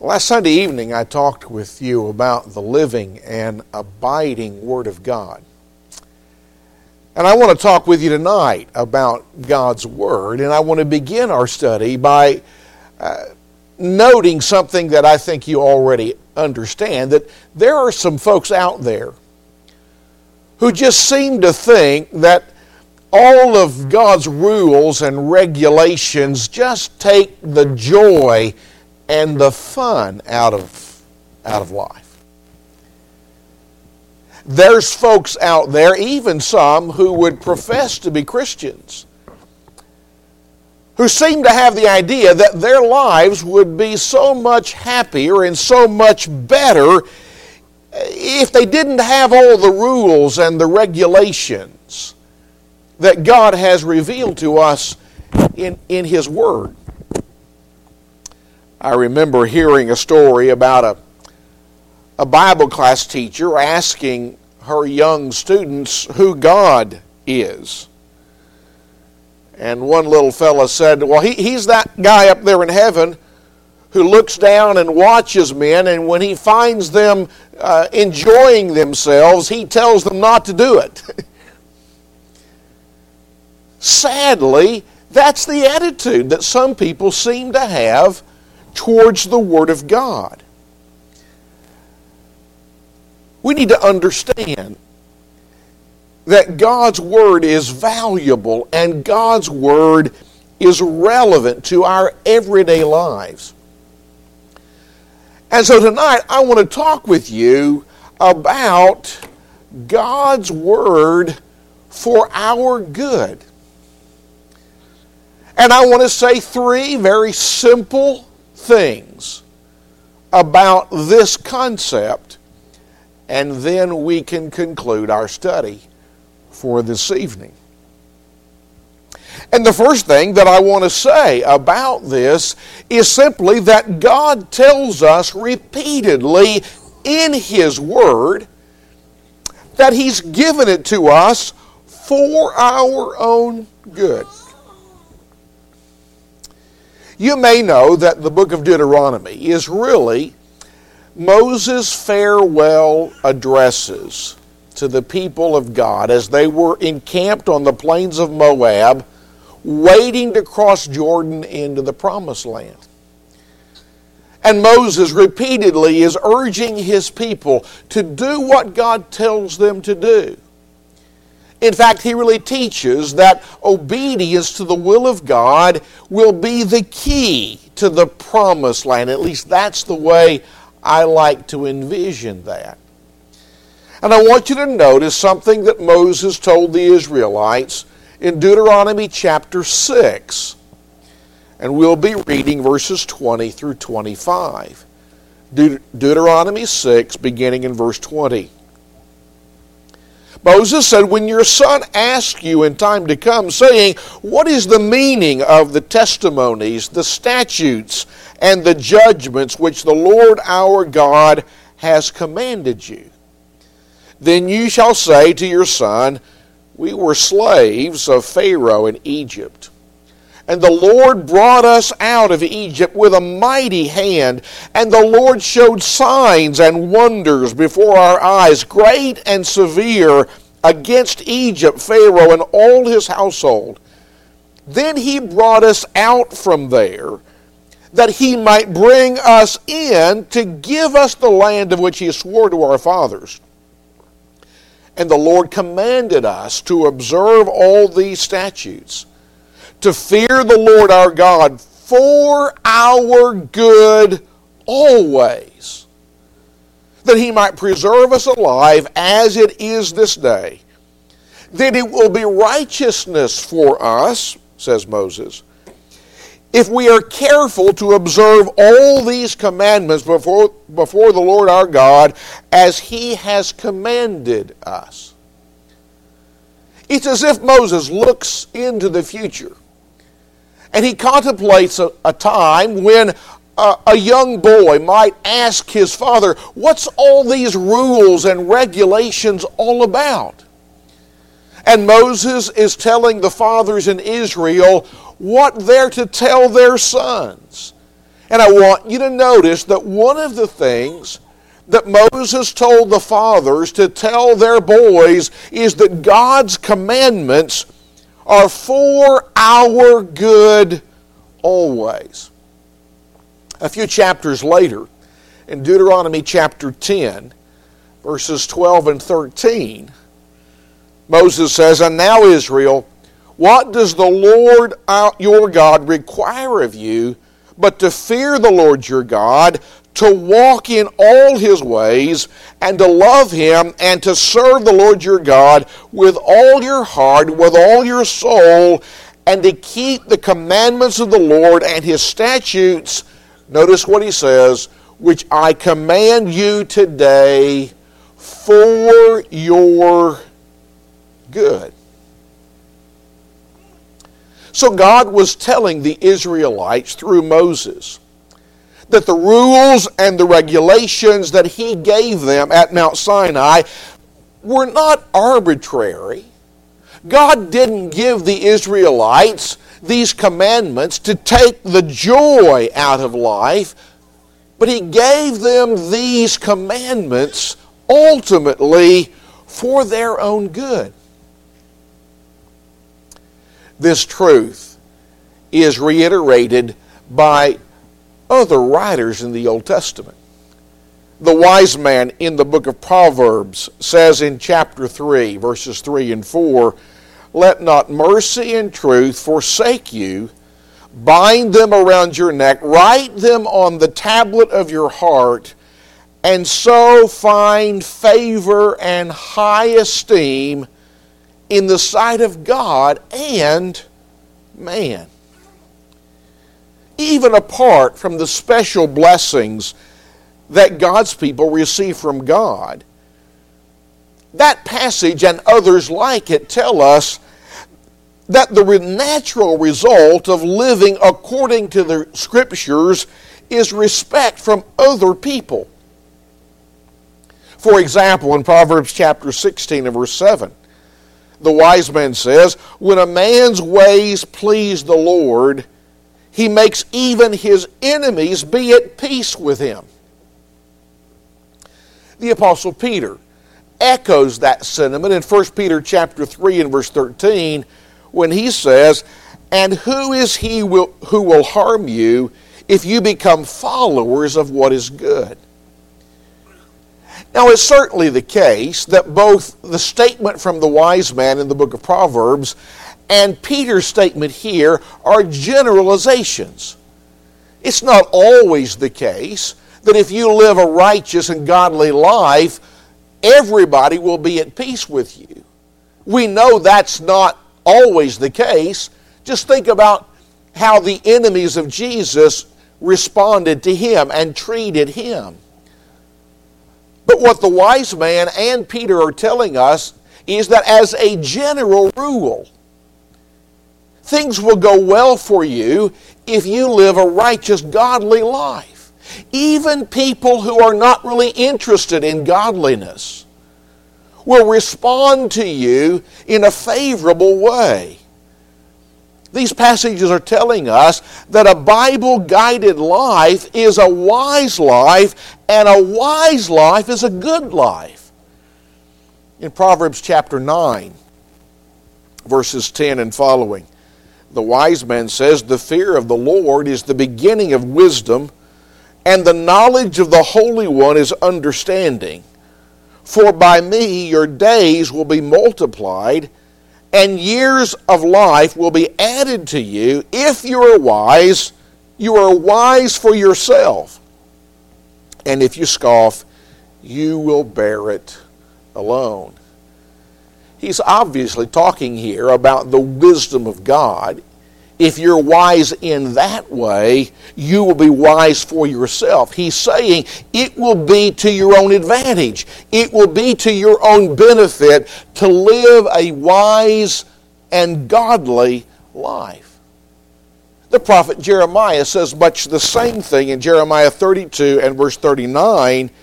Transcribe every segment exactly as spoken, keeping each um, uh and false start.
Last Sunday evening, I talked with you about the living and abiding Word of God. And I want to talk with you tonight about God's Word, and I want to begin our study by uh, noting something that I think you already understand, that there are some folks out there who just seem to think that all of God's rules and regulations just take the joy and the fun out of, out of life. There's folks out there, even some who would profess to be Christians, who seem to have the idea that their lives would be so much happier and so much better if they didn't have all the rules and the regulations that God has revealed to us in, in His Word. I remember hearing a story about a, a Bible class teacher asking her young students who God is. And one little fella said, well, he, he's that guy up there in heaven who looks down and watches men, and when he finds them uh, enjoying themselves, he tells them not to do it. Sadly, that's the attitude that some people seem to have towards the Word of God. We need to understand that God's Word is valuable and God's Word is relevant to our everyday lives. And so tonight I want to talk with you about God's Word for our good. And I want to say three very simple things about this concept, and then we can conclude our study for this evening. And the first thing that I want to say about this is simply that God tells us repeatedly in His Word that He's given it to us for our own good. You may know that the book of Deuteronomy is really Moses' farewell addresses to the people of God as they were encamped on the plains of Moab, waiting to cross Jordan into the Promised Land. And Moses repeatedly is urging his people to do what God tells them to do. In fact, he really teaches that obedience to the will of God will be the key to the Promised Land. At least that's the way I like to envision that. And I want you to notice something that Moses told the Israelites in Deuteronomy chapter six. And we'll be reading verses twenty through twenty-five. Deut- Deuteronomy six, beginning in verse twenty. Moses said, when your son asks you in time to come, saying, what is the meaning of the testimonies, the statutes, and the judgments which the Lord our God has commanded you? Then you shall say to your son, we were slaves of Pharaoh in Egypt. And the Lord brought us out of Egypt with a mighty hand, and the Lord showed signs and wonders before our eyes, great and severe, against Egypt, Pharaoh, and all his household. Then he brought us out from there, that he might bring us in to give us the land of which he swore to our fathers. And the Lord commanded us to observe all these statutes, to fear the Lord our God for our good always, that he might preserve us alive as it is this day. Then it will be righteousness for us, says Moses, if we are careful to observe all these commandments before, before the Lord our God as he has commanded us. It's as if Moses looks into the future and he contemplates a, a time when a, a young boy might ask his father, what's all these rules and regulations all about? And Moses is telling the fathers in Israel what they're to tell their sons. And I want you to notice that one of the things that Moses told the fathers to tell their boys is that God's commandments are for our good always. A few chapters later, in Deuteronomy chapter ten, verses twelve and thirteen, Moses says, "And now, Israel, what does the Lord your God require of you but to fear the Lord your God, to walk in all his ways, and to love him, and to serve the Lord your God with all your heart, with all your soul, and to keep the commandments of the Lord and his statutes," notice what he says, "which I command you today for your good." So God was telling the Israelites through Moses that the rules and the regulations that he gave them at Mount Sinai were not arbitrary. God didn't give the Israelites these commandments to take the joy out of life, but he gave them these commandments ultimately for their own good. This truth is reiterated by other writers in the Old Testament. The wise man in the book of Proverbs says in chapter three, verses three and four, "Let not mercy and truth forsake you. Bind them around your neck. Write them on the tablet of your heart, and so find favor and high esteem in the sight of God and man." Even apart from the special blessings that God's people receive from God, that passage and others like it tell us that the natural result of living according to the Scriptures is respect from other people. For example, in Proverbs chapter sixteen and verse seven, the wise man says, "When a man's ways please the Lord, he makes even his enemies be at peace with him." The Apostle Peter echoes that sentiment in First Peter chapter three and verse thirteen when he says, "And who is he will, who will harm you if you become followers of what is good?" Now, it's certainly the case that both the statement from the wise man in the book of Proverbs and Peter's statement here are generalizations. It's not always the case that if you live a righteous and godly life, everybody will be at peace with you. We know that's not always the case. Just think about how the enemies of Jesus responded to him and treated him. But what the wise man and Peter are telling us is that as a general rule, things will go well for you if you live a righteous, godly life. Even people who are not really interested in godliness will respond to you in a favorable way. These passages are telling us that a Bible-guided life is a wise life, and a wise life is a good life. In Proverbs chapter nine, verses ten and following, the wise man says, "The fear of the Lord is the beginning of wisdom, and the knowledge of the Holy One is understanding. For by me your days will be multiplied, and years of life will be added to you. If you are wise, you are wise for yourself. And if you scoff, you will bear it alone." He's obviously talking here about the wisdom of God. If you're wise in that way, you will be wise for yourself. He's saying it will be to your own advantage. It will be to your own benefit to live a wise and godly life. The prophet Jeremiah says much the same thing in Jeremiah thirty-two and verse thirty-nine,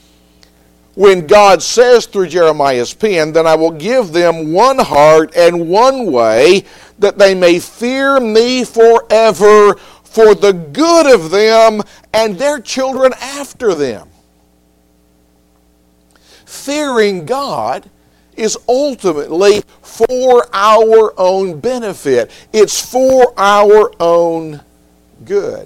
when God says through Jeremiah's pen, "Then I will give them one heart and one way, that they may fear me forever, for the good of them and their children after them. Fearing God is ultimately for our own benefit. It's for our own good.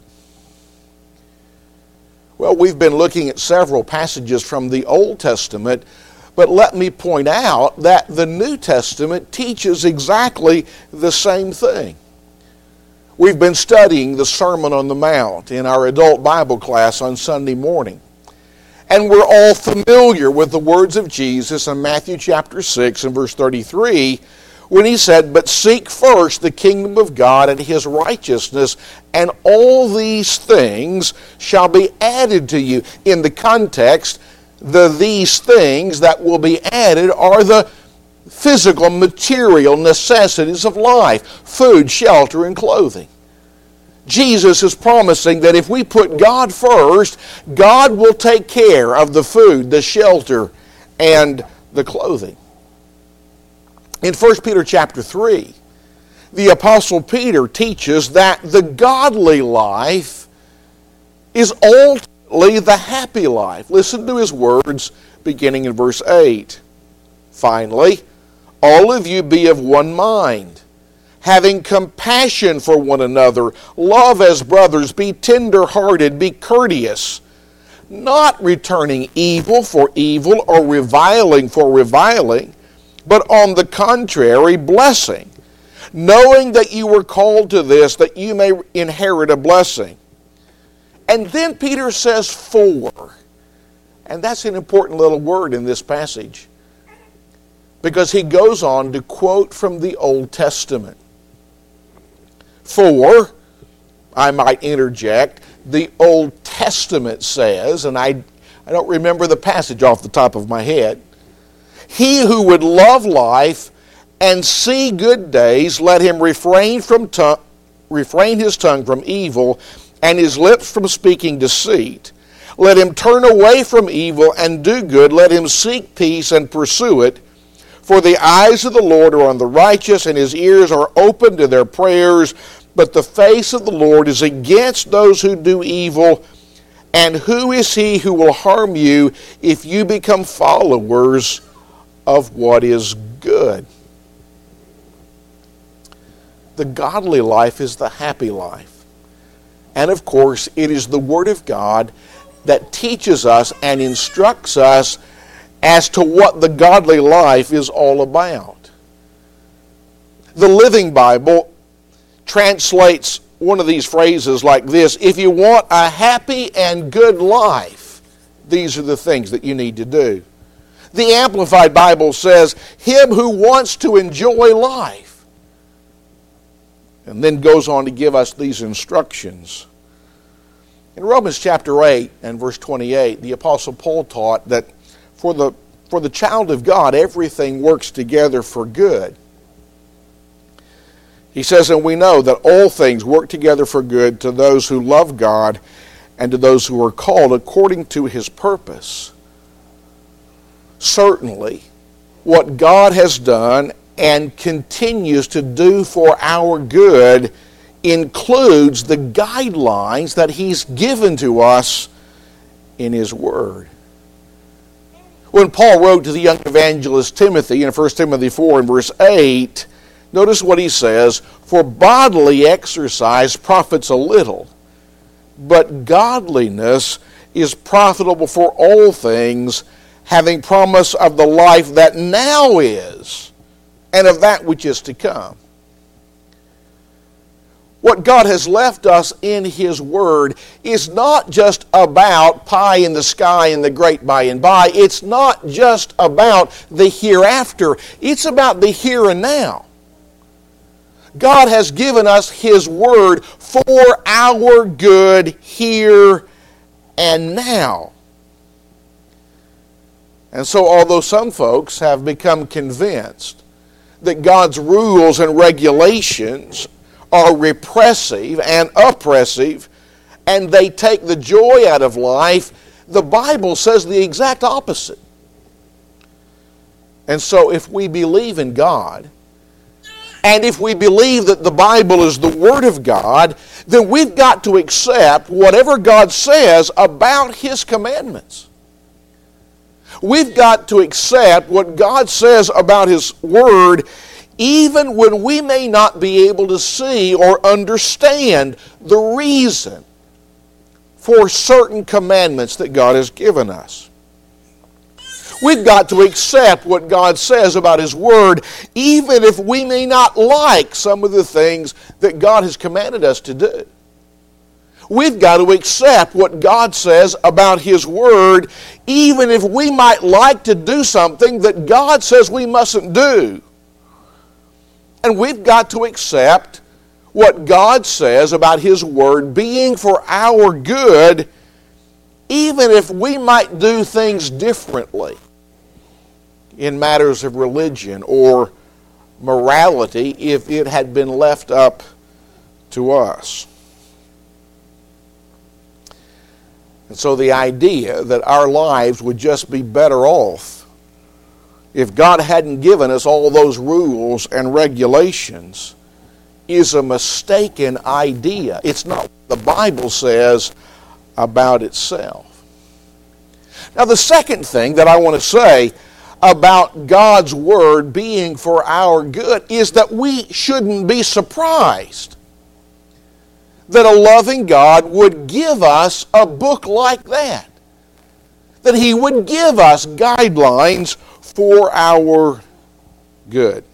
Well, we've been looking at several passages from the Old Testament, but let me point out that the New Testament teaches exactly the same thing. We've been studying the Sermon on the Mount in our adult Bible class on Sunday morning. And we're all familiar with the words of Jesus in Matthew chapter six and verse thirty-three, when he said, "But seek first the kingdom of God and his righteousness, and all these things shall be added to you." In the context, the these things that will be added are the physical, material necessities of life: food, shelter, and clothing. Jesus is promising that if we put God first, God will take care of the food, the shelter, and the clothing. In First Peter chapter three, the Apostle Peter teaches that the godly life is ultimately the happy life. Listen to his words beginning in verse eight. "Finally, all of you be of one mind, having compassion for one another, love as brothers, be tender-hearted, be courteous, not returning evil for evil or reviling for reviling, but on the contrary, blessing, knowing that you were called to this, that you may inherit a blessing." And then Peter says "for," and that's an important little word in this passage, because he goes on to quote from the Old Testament. For, I might interject, the Old Testament says, and I, I don't remember the passage off the top of my head, "He who would love life and see good days, let him refrain from tongue, refrain his tongue from evil and his lips from speaking deceit. Let him turn away from evil and do good. Let him seek peace and pursue it. For the eyes of the Lord are on the righteous, and his ears are open to their prayers. But the face of the Lord is against those who do evil. And who is he who will harm you if you become followers of what is good?" The godly life is the happy life. And of course, it is the Word of God that teaches us and instructs us as to what the godly life is all about. The Living Bible translates one of these phrases like this: "If you want a happy and good life, these are the things that you need to do." The Amplified Bible says, "Him who wants to enjoy life," and then goes on to give us these instructions. In Romans chapter eight and verse twenty-eight, the Apostle Paul taught that For the, for the child of God, everything works together for good. He says, "And we know that all things work together for good to those who love God and to those who are called according to his purpose." Certainly, what God has done and continues to do for our good includes the guidelines that he's given to us in his Word. When Paul wrote to the young evangelist Timothy in First Timothy four and verse eight, notice what he says: "For bodily exercise profits a little, but godliness is profitable for all things, having promise of the life that now is, and of that which is to come." What God has left us in his Word is not just about pie in the sky and the great by and by. It's not just about the hereafter. It's about the here and now. God has given us his Word for our good here and now. And so, although some folks have become convinced that God's rules and regulations are repressive and oppressive, and they take the joy out of life, the Bible says the exact opposite. And so if we believe in God, And if we believe that the Bible is the Word of God, then we've got to accept whatever God says about His commandments. We've got to accept what God says about His Word, even when we may not be able to see or understand the reason for certain commandments that God has given us. We've got to accept what God says about His Word, even if we may not like some of the things that God has commanded us to do. We've got to accept what God says about His Word, even if we might like to do something that God says we mustn't do. And we've got to accept what God says about His Word being for our good, even if we might do things differently in matters of religion or morality if it had been left up to us. And so the idea that our lives would just be better off if God hadn't given us all those rules and regulations is a mistaken idea. It's not what the Bible says about itself. Now, the second thing that I want to say about God's Word being for our good is that we shouldn't be surprised that a loving God would give us a book like that. That He would give us guidelines for our good.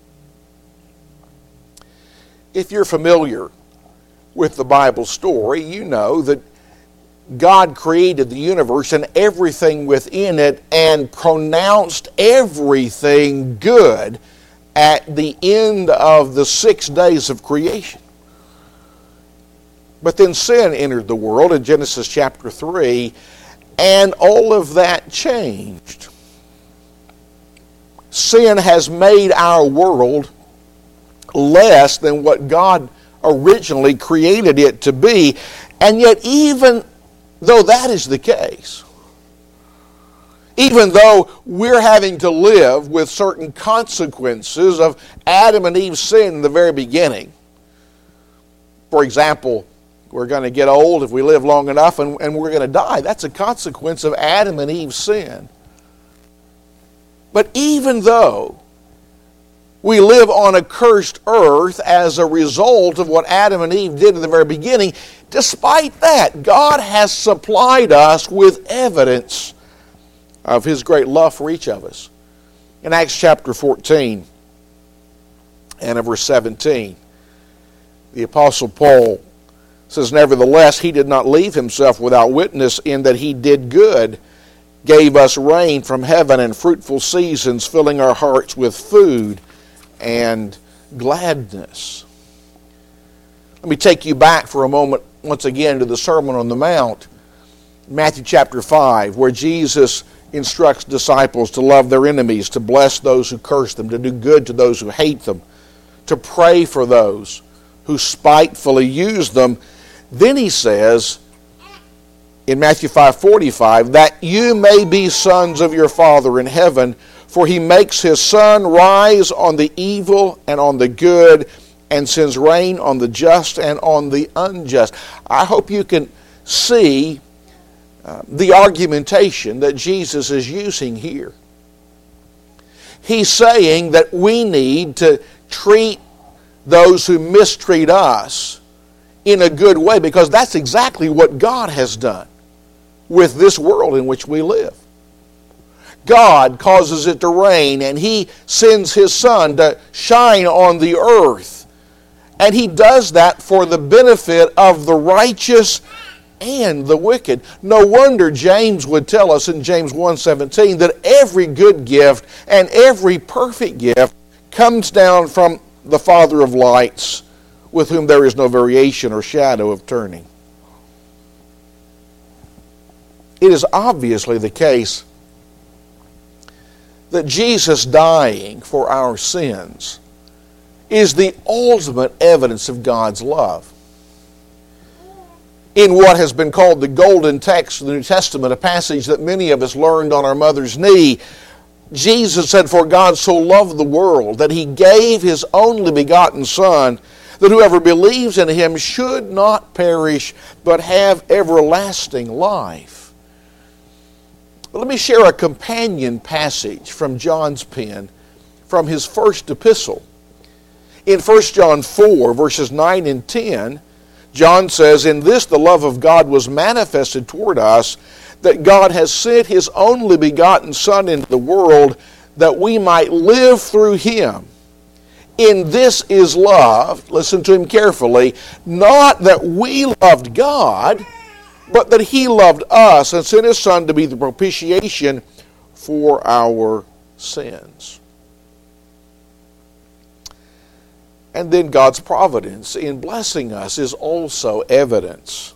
If you're familiar with the Bible story, you know that God created the universe and everything within it and pronounced everything good at the end of the six days of creation. But then sin entered the world in Genesis chapter three, and all of that changed. Sin has made our world less than what God originally created it to be, and yet even though that is the case, even though we're having to live with certain consequences of Adam and Eve's sin in the very beginning, for example, we're going to get old if we live long enough and, and we're going to die. That's a consequence of Adam and Eve's sin. But even though we live on a cursed earth as a result of what Adam and Eve did in the very beginning, despite that, God has supplied us with evidence of His great love for each of us. In Acts chapter fourteen and in verse seventeen, the Apostle Paul says, "Nevertheless, He did not leave Himself without witness, in that He did good, gave us rain from heaven and fruitful seasons, filling our hearts with food and gladness." Let me take you back for a moment once again to the Sermon on the Mount, Matthew chapter five, where Jesus instructs disciples to love their enemies, to bless those who curse them, to do good to those who hate them, to pray for those who spitefully use them. Then He says in Matthew five forty-five, "that you may be sons of your Father in heaven, for He makes His sun rise on the evil and on the good, and sends rain on the just and on the unjust." I hope you can see uh, the argumentation that Jesus is using here. He's saying that we need to treat those who mistreat us in a good way, because that's exactly what God has done with this world in which we live. God causes it to rain, and He sends His sun to shine on the earth. And He does that for the benefit of the righteous and the wicked. No wonder James would tell us in James one seventeen that every good gift and every perfect gift comes down from the Father of lights, with whom there is no variation or shadow of turning. It is obviously the case that Jesus dying for our sins is the ultimate evidence of God's love. In what has been called the golden text of the New Testament, a passage that many of us learned on our mother's knee, Jesus said, "For God so loved the world that he gave his only begotten Son, that whoever believes in him should not perish, but have everlasting life." Let me share a companion passage from John's pen, from his first epistle. In First John four, verses nine and ten, John says, "In this the love of God was manifested toward us, that God has sent his only begotten Son into the world, that we might live through him. In this is love," listen to him carefully, "not that we loved God, but that he loved us and sent his Son to be the propitiation for our sins." And then God's providence in blessing us is also evidence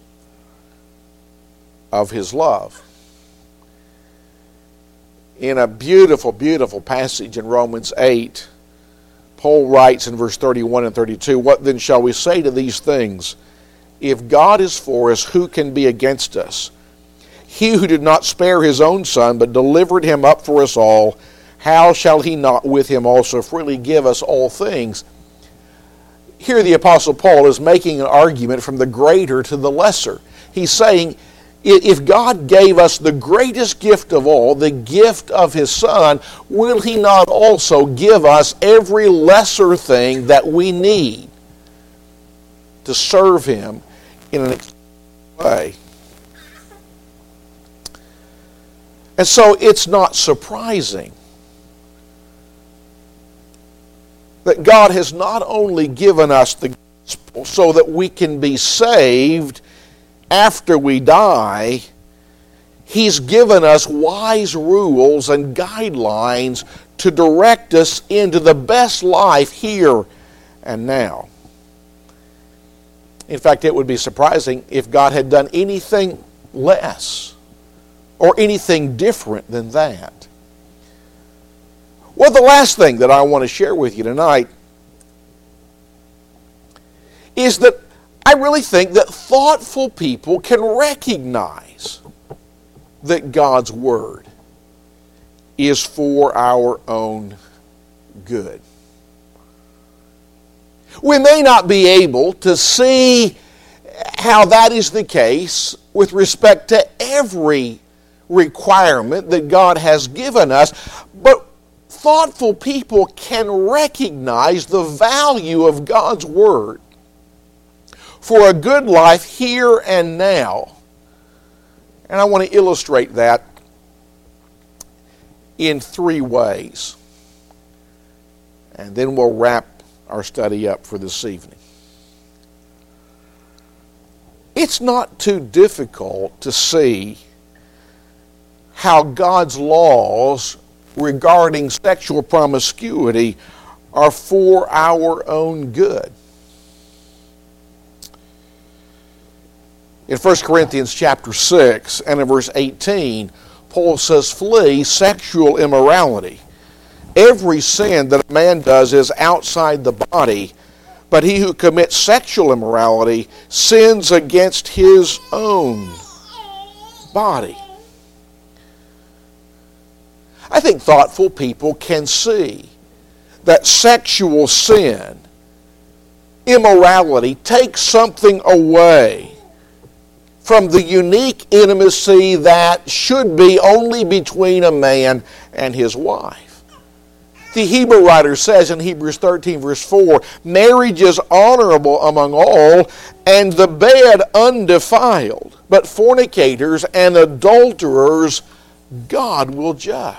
of his love. In a beautiful, beautiful passage in Romans eight, Paul writes in verse thirty-one and thirty-two, "What then shall we say to these things? If God is for us, who can be against us? He who did not spare his own Son, but delivered him up for us all, how shall he not with him also freely give us all things?" Here the Apostle Paul is making an argument from the greater to the lesser. He's saying, if God gave us the greatest gift of all, the gift of his Son, will he not also give us every lesser thing that we need to serve him in an way? And so it's not surprising that God has not only given us the gospel so that we can be saved after we die, he's given us wise rules and guidelines to direct us into the best life here and now. In fact, it would be surprising if God had done anything less or anything different than that. Well, the last thing that I want to share with you tonight is that I really think that thoughtful people can recognize that God's Word is for our own good. We may not be able to see how that is the case with respect to every requirement that God has given us, but thoughtful people can recognize the value of God's Word for a good life here and now. And I want to illustrate that in three ways. And then we'll wrap our study up for this evening. It's not too difficult to see how God's laws regarding sexual promiscuity are for our own good. In First Corinthians chapter six and in verse eighteen, Paul says, "Flee sexual immorality. Every sin that a man does is outside the body, but he who commits sexual immorality sins against his own body." I think thoughtful people can see that sexual sin, immorality, takes something away from the unique intimacy that should be only between a man and his wife. The Hebrew writer says in Hebrews thirteen verse four, "Marriage is honorable among all, and the bed undefiled, but fornicators and adulterers God will judge."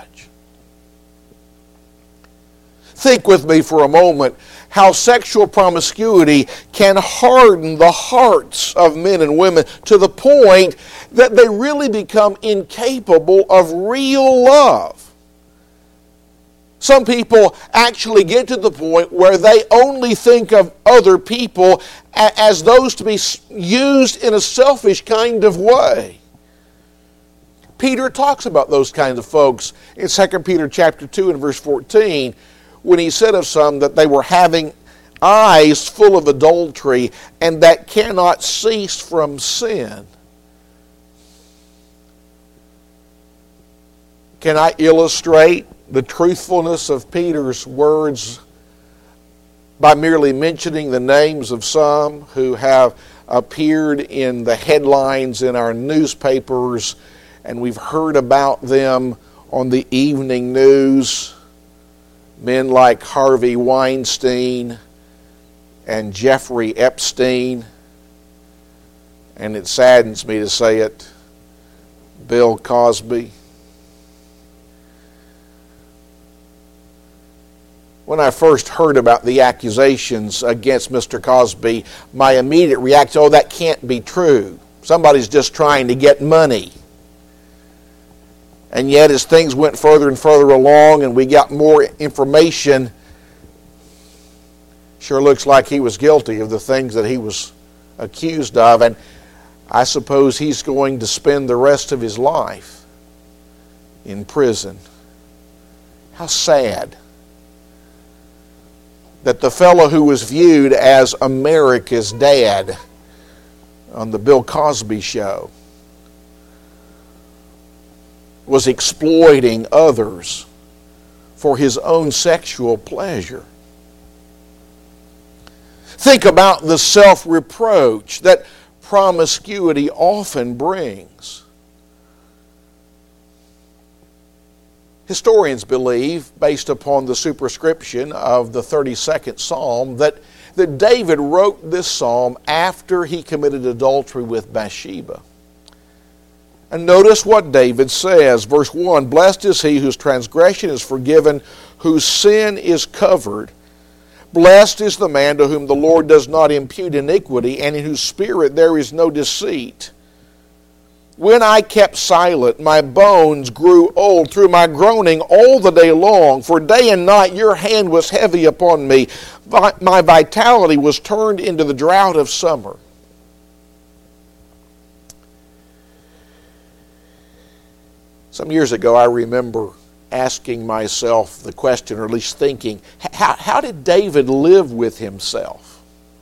Think with me for a moment how sexual promiscuity can harden the hearts of men and women to the point that they really become incapable of real love. Some people actually get to the point where they only think of other people as those to be used in a selfish kind of way. Peter talks about those kinds of folks in Second Peter chapter two and verse fourteen, when he said of some that they were having eyes full of adultery and that cannot cease from sin. Can I illustrate the truthfulness of Peter's words by merely mentioning the names of some who have appeared in the headlines in our newspapers, and we've heard about them on the evening news. Men like Harvey Weinstein and Jeffrey Epstein, and it saddens me to say it, Bill Cosby. When I first heard about the accusations against Mister Cosby, my immediate reaction, oh, that can't be true. Somebody's just trying to get money. And yet, as things went further and further along and we got more information, sure looks like he was guilty of the things that he was accused of. And I suppose he's going to spend the rest of his life in prison. How sad that the fellow who was viewed as America's dad on the Bill Cosby show was exploiting others for his own sexual pleasure. Think about the self-reproach that promiscuity often brings. Historians believe, based upon the superscription of the thirty-second Psalm, that, that David wrote this psalm after he committed adultery with Bathsheba. And notice what David says, verse one, "Blessed is he whose transgression is forgiven, whose sin is covered. Blessed is the man to whom the Lord does not impute iniquity, and in whose spirit there is no deceit. When I kept silent, my bones grew old through my groaning all the day long. For day and night your hand was heavy upon me. My vitality was turned into the drought of summer." Some years ago, I remember asking myself the question, or at least thinking, how, how did David live with himself?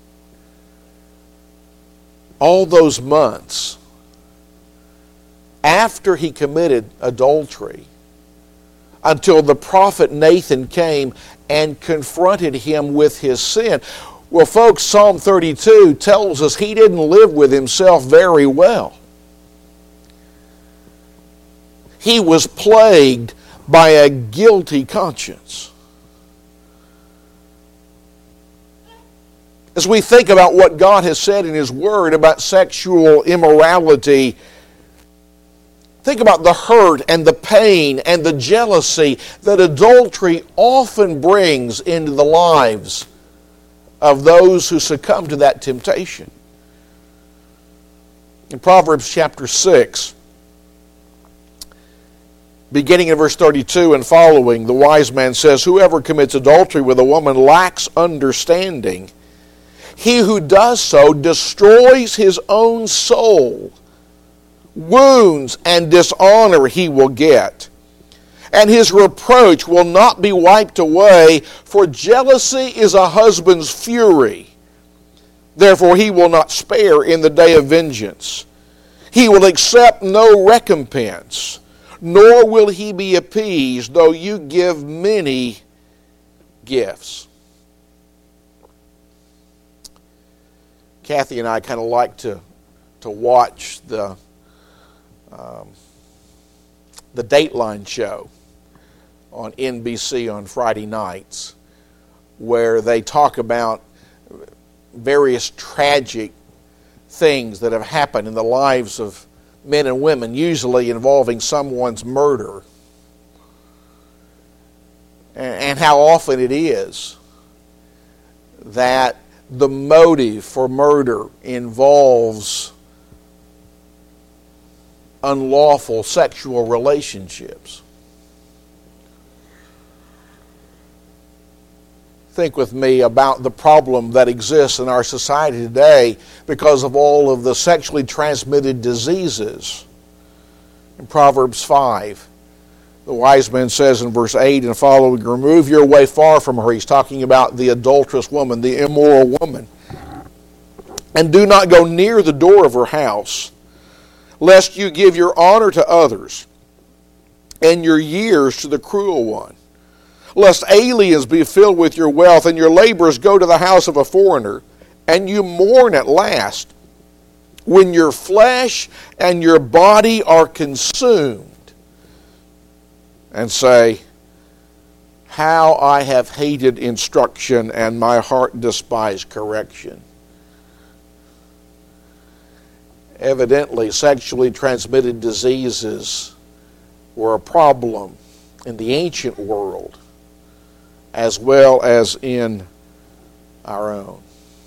All those months after he committed adultery, until the prophet Nathan came and confronted him with his sin. Well, folks, Psalm thirty-two tells us he didn't live with himself very well. He was plagued by a guilty conscience. As we think about what God has said in His Word about sexual immorality, think about the hurt and the pain and the jealousy that adultery often brings into the lives of those who succumb to that temptation. In Proverbs chapter six, beginning in verse thirty-two and following, the wise man says, "Whoever commits adultery with a woman lacks understanding. He who does so destroys his own soul. Wounds and dishonor he will get, and his reproach will not be wiped away, for jealousy is a husband's fury. Therefore he will not spare in the day of vengeance. He will accept no recompense, nor will he be appeased, though you give many gifts." Kathy and I kind of like to, to watch the Um, the Dateline show on N B C on Friday nights, where they talk about various tragic things that have happened in the lives of men and women, usually involving someone's murder, and, and how often it is that the motive for murder involves unlawful sexual relationships. Think with me about the problem that exists in our society today because of all of the sexually transmitted diseases. In Proverbs five, the wise man says in verse eight and following, "Remove your way far from her." He's talking about the adulterous woman, the immoral woman. "And do not go near the door of her house, lest you give your honor to others and your years to the cruel one. Lest aliens be filled with your wealth, and your labors go to the house of a foreigner, and you mourn at last, when your flesh and your body are consumed, and say, how I have hated instruction, and my heart despised correction. Evidently, sexually transmitted diseases were a problem in the ancient world as well as in our own.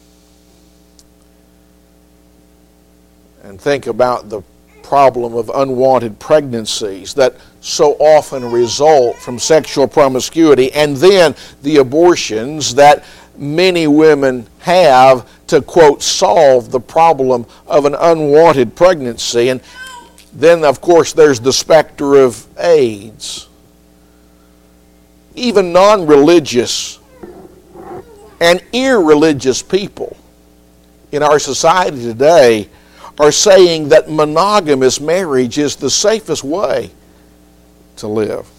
And think about the problem of unwanted pregnancies that so often result from sexual promiscuity, and then the abortions that many women have to, quote, solve the problem of an unwanted pregnancy. And then, of course, there's the specter of AIDS. Even non-religious and irreligious people in our society today are saying that monogamous marriage is the safest way to live.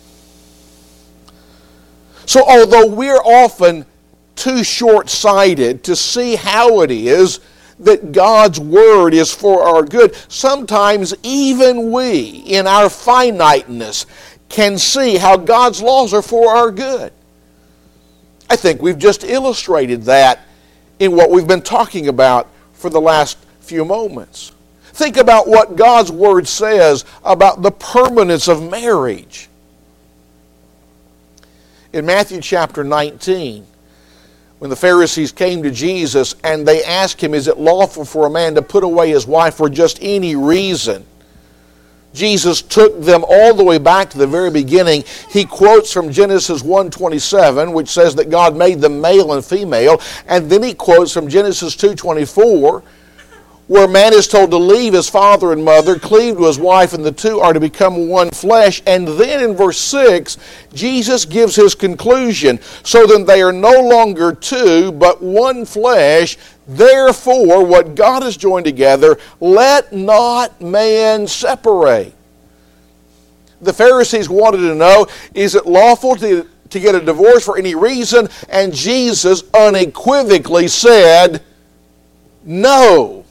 So although we're often too short-sighted to see how it is that God's Word is for our good, sometimes even we, in our finiteness, can see how God's laws are for our good. I think we've just illustrated that in what we've been talking about for the last few moments. Think about what God's Word says about the permanence of marriage. In Matthew chapter nineteen, when the Pharisees came to Jesus and they asked him, is it lawful for a man to put away his wife for just any reason? Jesus took them all the way back to the very beginning. He quotes from Genesis one twenty-seven, which says that God made them male and female. And then he quotes from Genesis two twenty-four, where man is told to leave his father and mother, cleave to his wife, and the two are to become one flesh. And then in verse six, Jesus gives his conclusion. So then they are no longer two, but one flesh. Therefore, what God has joined together, let not man separate. The Pharisees wanted to know, is it lawful to, to get a divorce for any reason? And Jesus unequivocally said, no.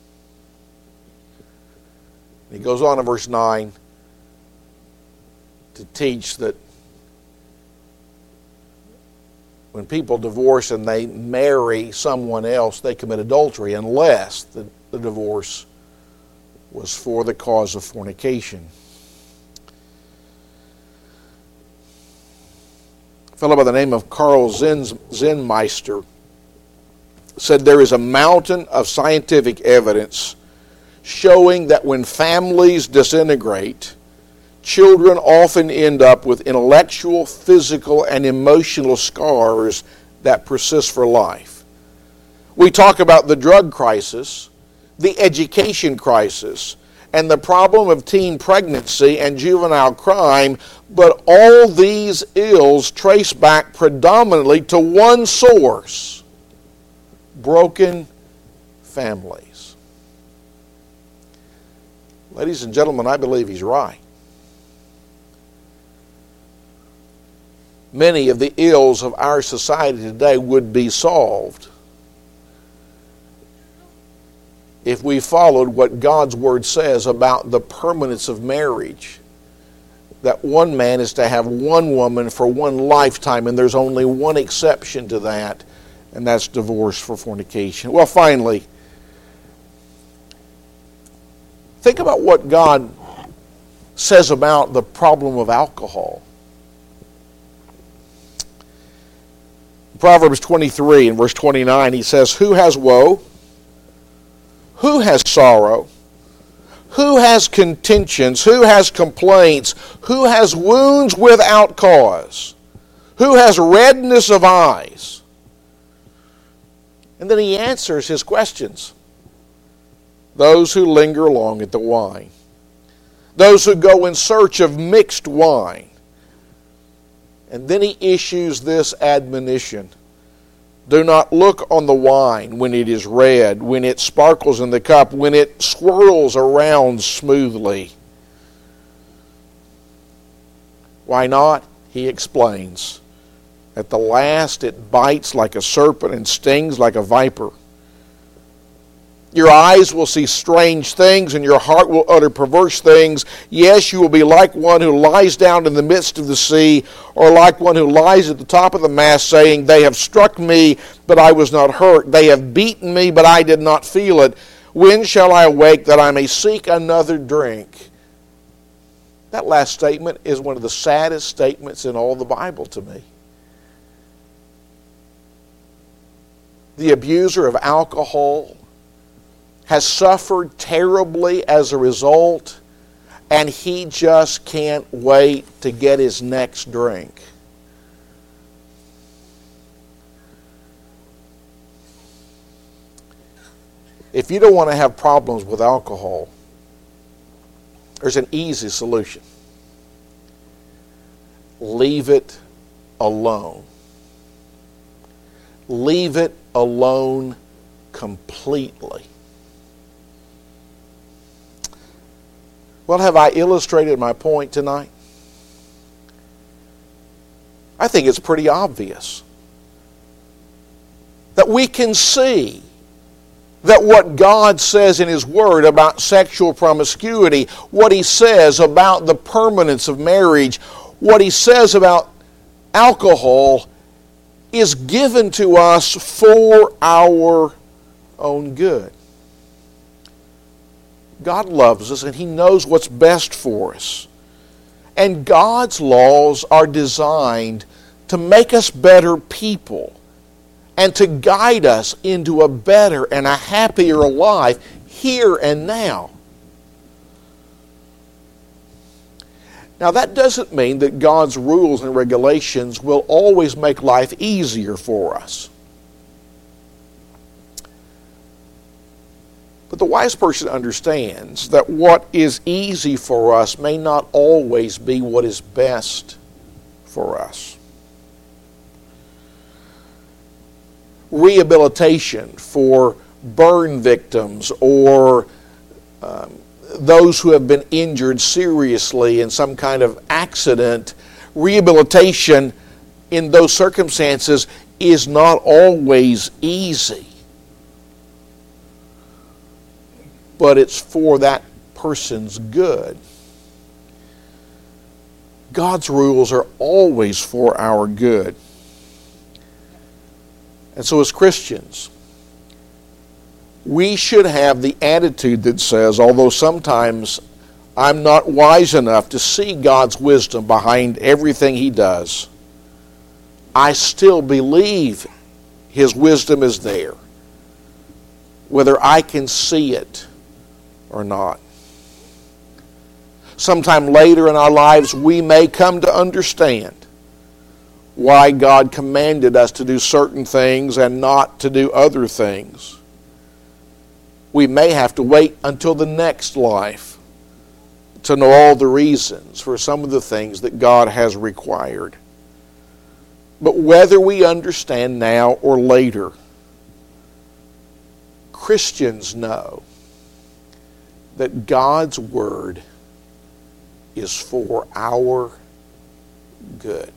He goes on in verse nine to teach that when people divorce and they marry someone else, they commit adultery unless the, the divorce was for the cause of fornication. A fellow by the name of Carl Zenmeister said there is a mountain of scientific evidence showing that when families disintegrate, children often end up with intellectual, physical, and emotional scars that persist for life. We talk about the drug crisis, the education crisis, and the problem of teen pregnancy and juvenile crime, but all these ills trace back predominantly to one source: broken families. Ladies and gentlemen, I believe he's right. Many of the ills of our society today would be solved if we followed what God's Word says about the permanence of marriage. That one man is to have one woman for one lifetime, and there's only one exception to that, and that's divorce for fornication. Well, finally, think about what God says about the problem of alcohol. Proverbs twenty-three and verse twenty-nine, he says, who has woe? Who has sorrow? Who has contentions? Who has complaints? Who has wounds without cause? Who has redness of eyes? And then he answers his questions. Those who linger long at the wine. Those who go in search of mixed wine. And then he issues this admonition. Do not look on the wine when it is red, when it sparkles in the cup, when it swirls around smoothly. Why not? He explains. At the last, it bites like a serpent and stings like a viper. Your eyes will see strange things, and your heart will utter perverse things. Yes, you will be like one who lies down in the midst of the sea, or like one who lies at the top of the mast, saying, they have struck me, but I was not hurt. They have beaten me, but I did not feel it. When shall I awake that I may seek another drink? That last statement is one of the saddest statements in all the Bible to me. The abuser of alcohol has suffered terribly as a result, and he just can't wait to get his next drink. If you don't want to have problems with alcohol, there's an easy solution. Leave it alone. Leave it alone completely. Well, have I illustrated my point tonight? I think it's pretty obvious that we can see that what God says in His Word about sexual promiscuity, what He says about the permanence of marriage, what He says about alcohol, is given to us for our own good. God loves us and He knows what's best for us. And God's laws are designed to make us better people and to guide us into a better and a happier life here and now. Now, that doesn't mean that God's rules and regulations will always make life easier for us. But the wise person understands that what is easy for us may not always be what is best for us. Rehabilitation for burn victims or um, those who have been injured seriously in some kind of accident, rehabilitation in those circumstances is not always easy. But it's for that person's good. God's rules are always for our good. And so as Christians, we should have the attitude that says, although sometimes I'm not wise enough to see God's wisdom behind everything He does, I still believe His wisdom is there, whether I can see it or not. Sometime later in our lives, we may come to understand why God commanded us to do certain things and not to do other things. We may have to wait until the next life to know all the reasons for some of the things that God has required. But whether we understand now or later, Christians know that God's Word is for our good.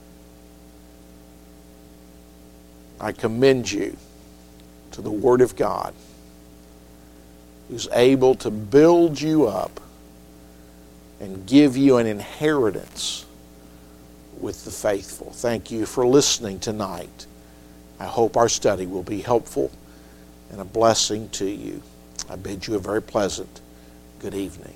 I commend you to the Word of God, who's able to build you up and give you an inheritance with the faithful. Thank you for listening tonight. I hope our study will be helpful and a blessing to you. I bid you a very pleasant good evening.